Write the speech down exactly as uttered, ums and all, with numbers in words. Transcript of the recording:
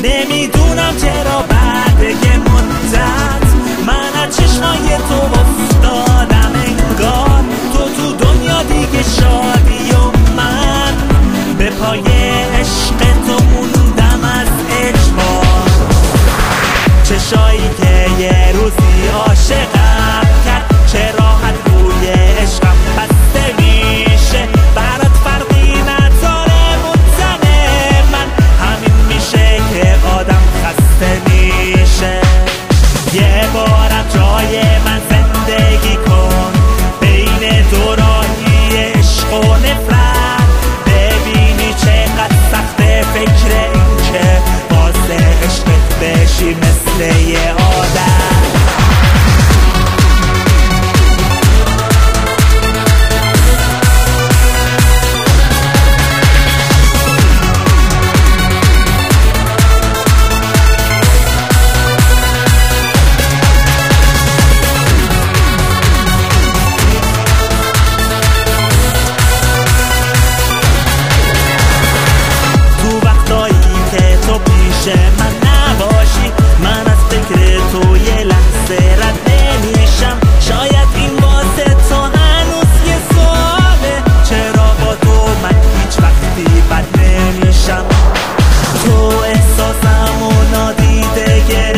نمیدونم چرا بعد یه مدت من از چشمای تو افتادم، انگار تو تو دنیا دیگه شادی و من به پای عشق تو موندم از اجبار. چشایی که یه روزی عاشقم کرد، چه راحت روی عشقم بسته میشه، برات فرقی نداره موندن من، همین میشه که آدم خسته میشه. یه بارم جای من زندگی کن، بین دوراهی عشق و نفرت، ببینی چقدر سخته فکر این که واسه عشقت بشی مثل یه آدم. من نباشی من از فکر تو یه لحظه رد نمیشم، شاید این واسه تو هنوز یه سواله، چرا با تو من هیچ وقتی بد نمیشم. تو احساسم و نادیده